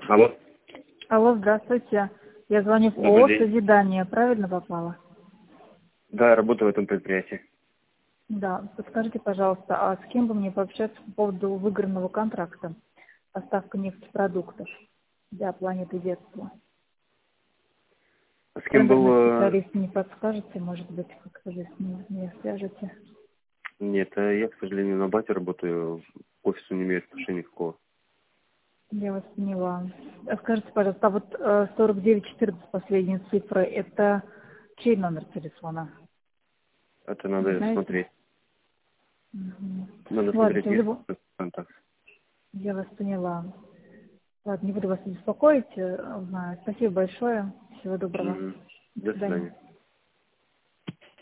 Алло. Алло, здравствуйте. Я звоню в Добрый ООО день. «Созидание». Правильно попала? Да, я работаю в этом предприятии. Да. Подскажите, пожалуйста, а с кем бы мне пообщаться по поводу выигранного контракта? Поставка нефтепродуктов для планеты детства. А с кем Тендерный был... специалист не подскажете? Может быть, как-то вы с ним меня свяжете? Нет, я, к сожалению, на бате работаю. К офису не имею отношения никакого. Я вас поняла. А скажите, пожалуйста, а вот 4914 последние цифры, это чей номер телефона? Это Не надо знаете? смотреть. Мгм. Надо Ладно, смотреть в любом... место контакт. Я вас поняла. Ладно, не буду вас беспокоить. Спасибо большое. Всего доброго. До До свидания. свидания.